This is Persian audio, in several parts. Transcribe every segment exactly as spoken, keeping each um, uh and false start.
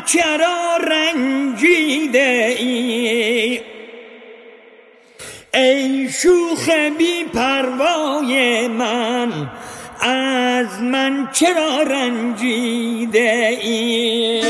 چرا رنجیده ای؟ ای شوخ بی پروای من، از من چرا رنجیده ای؟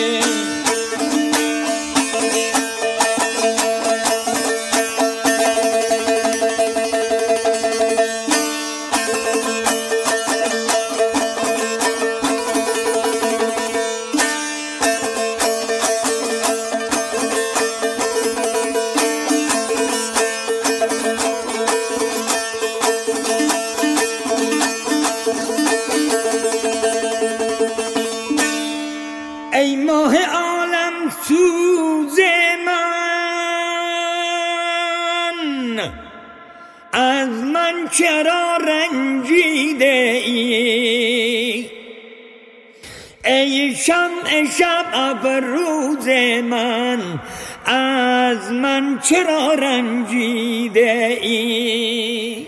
ای ماه عالم سوز من، از من چرا رنجیده ای؟ ای شمع شب افروز من، از من چرا رنجیده ای؟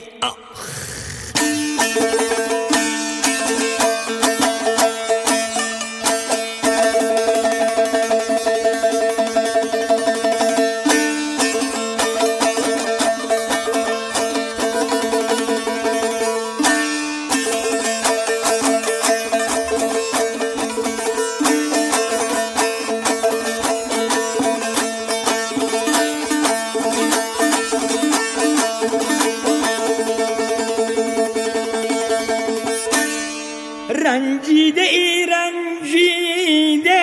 رنجیده ای رنجیده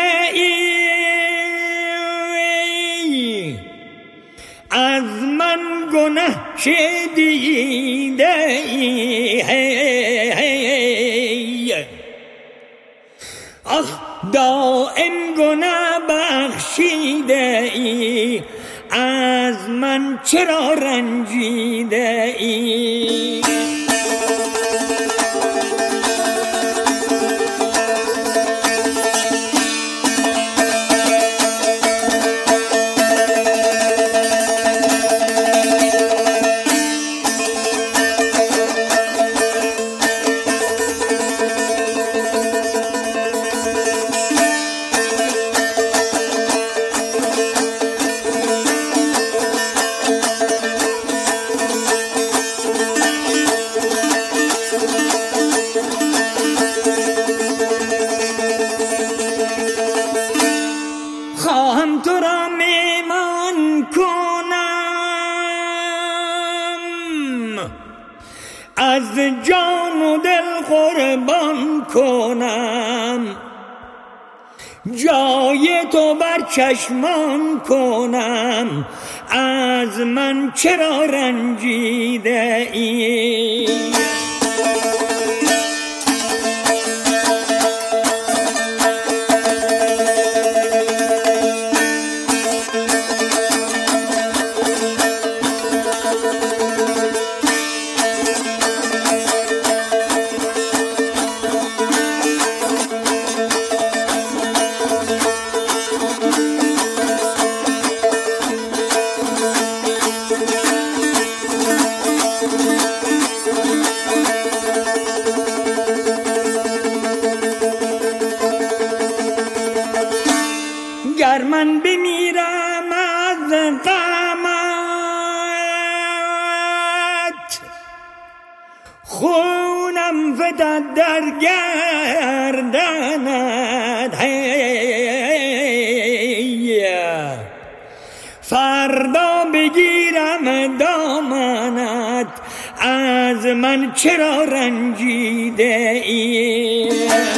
ای، از من گناه شدیده ای. آخ دائم گناه بخشیده ای، از من چرا رنجیده ای؟ خواهم تو را میمان کنم، از جان و دل قربان کنم، جای تو بر چشمان کنم، از من چرا رنجیده ای؟ گر من بمیرم از غمت، خونم فتد در گردنت، فردا بگیرم دامنت، از من چرا رنجیده ای؟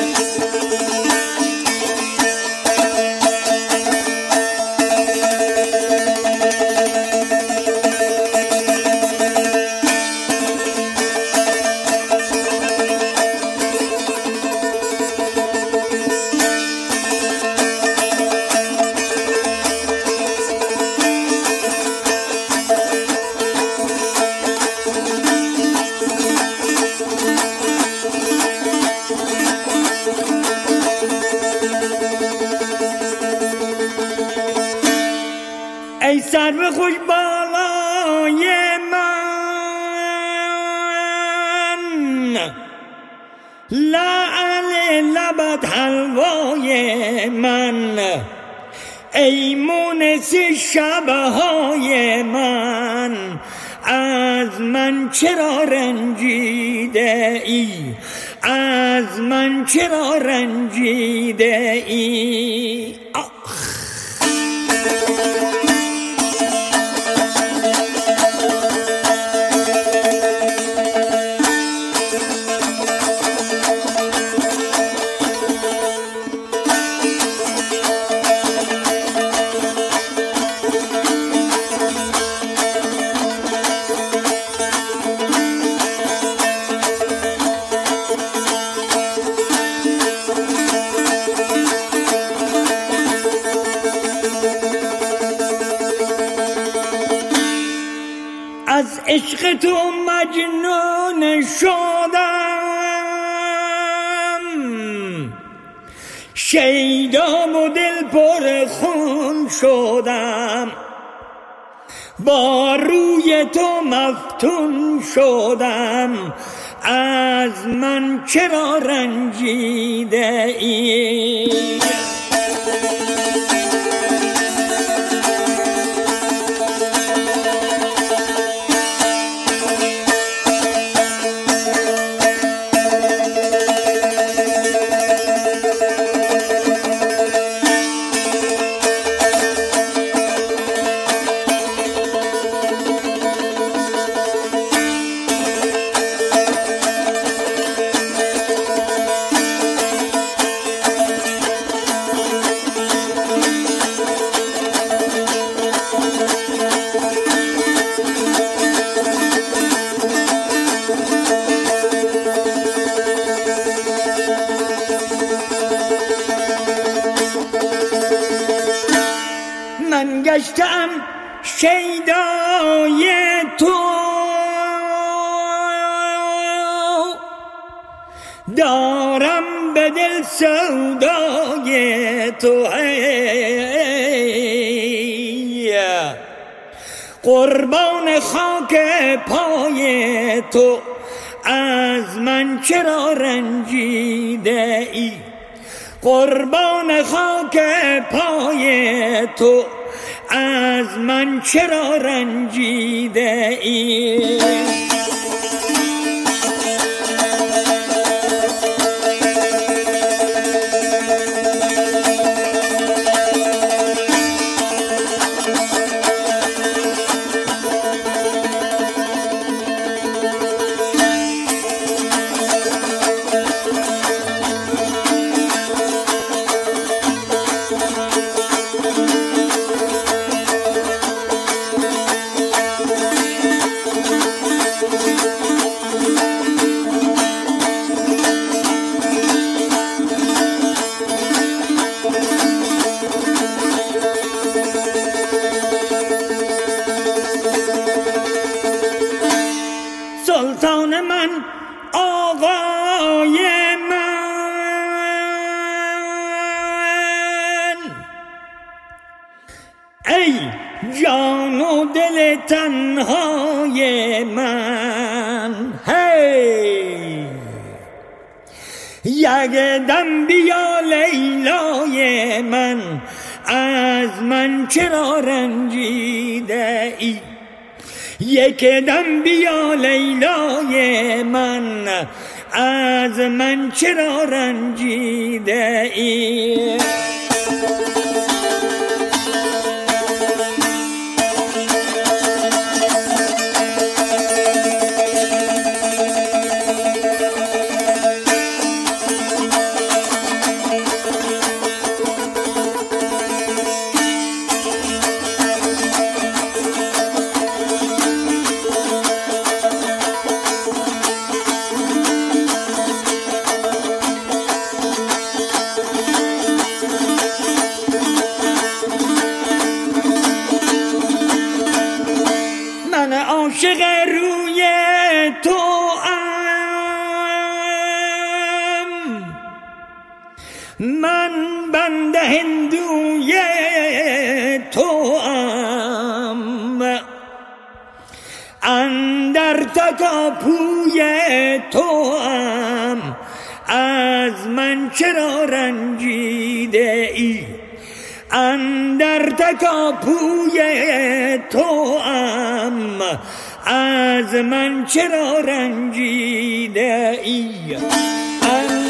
ای سرو خوش بالای من، لعل لبت حلوای من، ای مونس شبهای من، از من چرا رنجیده ای؟ از من چرا رنجیده ای؟ آخ از عشق تو مجنون شدم، شیدام و دل پر خون شدم، با روی تو مفتون شدم، از من چرا رنجیده ای؟ من گشتم شیدای تو، دارم به دل سودای تو، قربان خاک پای تو، از من چرا رنجیده ای؟ قربان خاک پای تو، از من چرا رنجیده ای؟ سلطان من، آقای من، ای جان و دل تنهای من، هی یک دم بیا لیلای من، از من چرا رنجیده ای؟ یک دم بیا لیلای من، از من چرا رنجیده ای؟ عاشق روی تو ام، من بنده هندوی تو ام، اندر تکاپوی تو ام، از من چرا رنجیده ای؟ اندر تکاپوی توام از من چرا رنجیده ای؟